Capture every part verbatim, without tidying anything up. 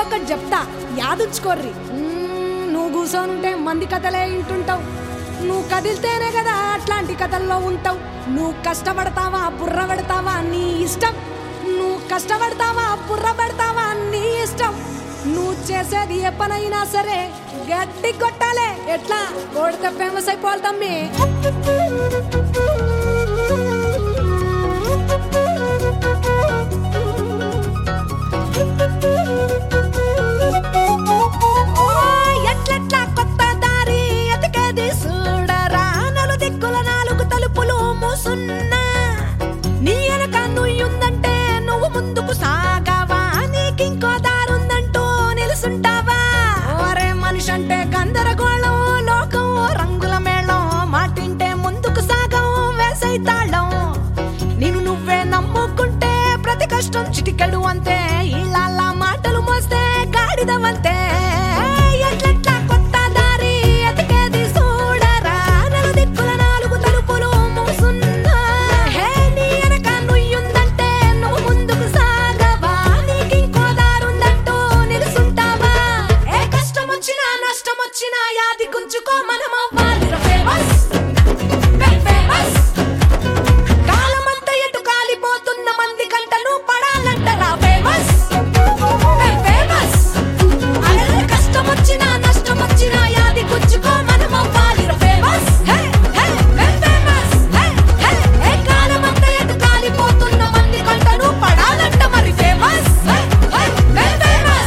ఒకటి చెప్తా యాదుంచుకోర్రి. నువ్వు కూర్చోనుంటే మంది కథలే వింటుంటావు, నువ్వు కదిలితేనే కదా అట్లాంటి కథల్లో ఉంటావు. నువ్వు కష్టపడతావా బుర్ర పెడతావా నీ ఇష్టం, నువ్వు కష్టపడతావా బుర్ర పెడతావా నీ ఇష్టం. నువ్వు చేసేది ఏ పనైనా సరే గట్టి కొట్టాలే, ఎట్లా కొడితే ఫేమస్ అయిపోవాలి తమ్మి. ఎట్లెట్లా కొత్త దారి ఎతికేది చూడరా, నలు దిక్కుల నాలుగు తలుపులు మూసున్నా నీ వెనక నుయ్యుందంటే నువ్వు ముందుకు సాగావా, నీకింకో దారుందంటూ నిలుసుంటావా. ఓరే మనిషి అంటే గందరగోళం, లోకం రంగుల మేళం, మాటింటే ముందుకు సాగం వేసైతాళం. నేను నువ్వే నమ్ముకుంటే ప్రతి కష్టం చిటికెడు అంతే, ఇళ్ళ మాటలు మోస్తే గాడిదవంతే. ఎట్లెట్లా కొత్త దారి ఎతికేది చూడరా, నలు దిక్కుల నాలుగు తలుపులు మూసున్నా హే నీ వెనక నుయ్యుందంటే నువ్వు ముందుకు సాగవా, నీకింకో దారుందంటూ నిలుసుంటావా. ఏ కష్టం వచ్చినా నష్టం వచ్చినా యాది కుంచుకో, మనం అవ్వాలి ఫేమస్ ఫేమస్. కాలమంతా ఎటు కాలిపోతున్న మంది కంటలు పడాలంటరా ఫేమస్ ఫేమస్. అరే కష్టం వచ్చినా నష్టం వచ్చినా యాది కుంచుకో, మనం అవ్వాలి ఫేమస్ ఫేమస్. ఏ కాలమంతా ఎటు కాలిపోతున్న మంది కంటలు పడాలంట మరి ఫేమస్ ఫేమస్.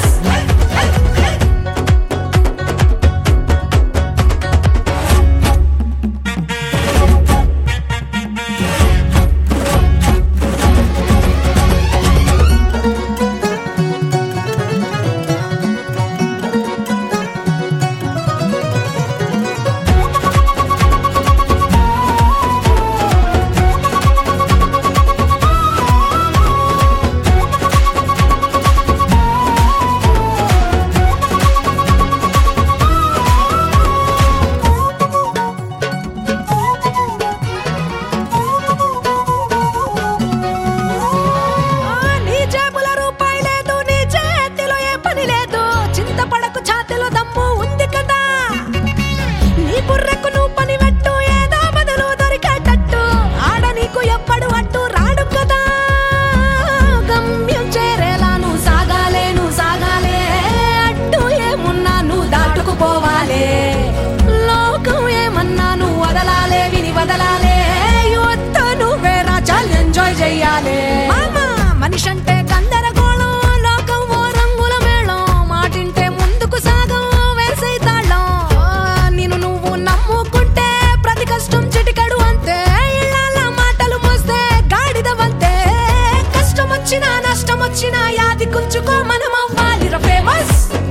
నీ జేబుల రూపాయి లేదు, నీ చేతిలో ఏ పని లేదు, చింతపడకు ఛాతిలో దమ్ము ఉంది కదా. నీ బుర్రకు నువ్వు పని పెట్టు, ఏదో బదులు దొరికేటట్టు, ఆడ నీకు ఎవ్వడు అట్టు రాడు కదా. గమ్యం చేరేలా నువ్వు సాగాలే నువ్వు సాగాలే, అట్టు ఏమున్నా నువ్వు దాటుకుపోవాలే. లోకం ఏమన్నా నువ్వు వదలాలే విని వదలాలే, యువత నువ్వే రాజా ఎంజాయ్ చెయ్యాలే. మనిషి అంటే గందరగోళం, లోకం ఓ రంగుల మేళం, మాటింటే ముందుకు సాగం వేసైతాళం. నిన్ను నువ్వు నమ్ముకుంటే ప్రతి కష్టం చిటికెడు అంతే, ఇళ్ళ మాటలు మోస్తే గాడిదవంతే. కష్టం వచ్చినా నష్టం వచ్చినా యాది కుంచుకో, మనం అవ్వాలి ఫేమస్